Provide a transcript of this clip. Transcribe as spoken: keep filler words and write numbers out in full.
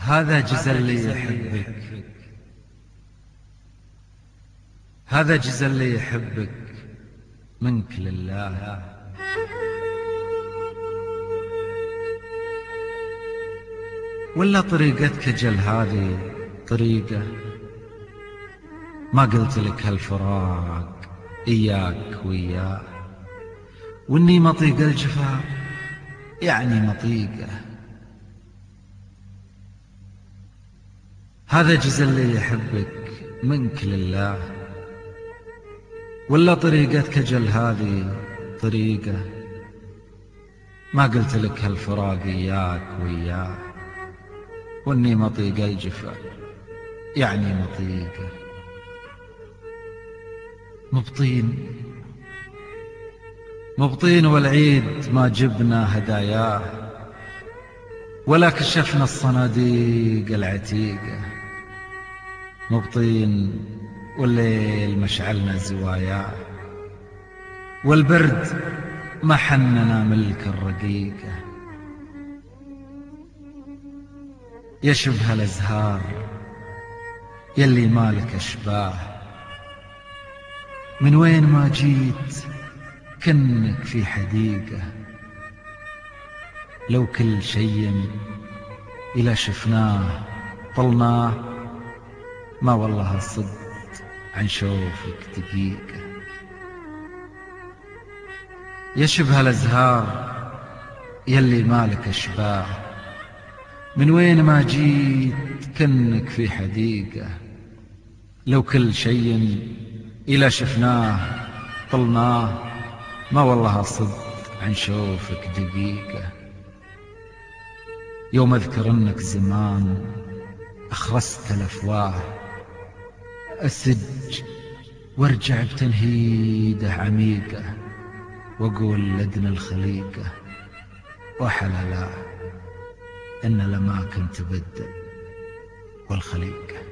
هذا جزل اللي يحبك، هذا جزل اللي يحبك منك لله. ولا طريقتك جل هذه طريقة ما قلت لك هالفراق إياك وإياه، وإني مطيق الجفا يعني مطيقة. هذا جزل اللي يحبك منك لله. ولا طريقتك جل هذه طريقة ما قلت لك هالفراق إياك وإياه، وإني مطيق الجفا يعني مطيقة. مبطين مبطين والعيد ما جبنا هداياه، ولا كشفنا الصناديق العتيقة. مبطين والليل مشعلنا زواياه، والبرد ما حننا ملك الرقيقة. يشبه الأزهار يلي مالك أشباه، من وين ما جيت كنك في حديقة. لو كل شيء إلى شفناه طلناه، ما والله صد عن شوفك دقيقة. يشبه الأزهار يلي مالك أشباه، من وين ما جيت كنك في حديقة. لو كل شيء إلى شفناه طلناه، ما والله صد عن شوفك دقيقة. يوم أذكر أنك زمان أخرست الأفواه، أسج وارجع بتنهيده عميقة، وأقول لدن الخليقة وحللا إن الأماكن تبدل والخليقة.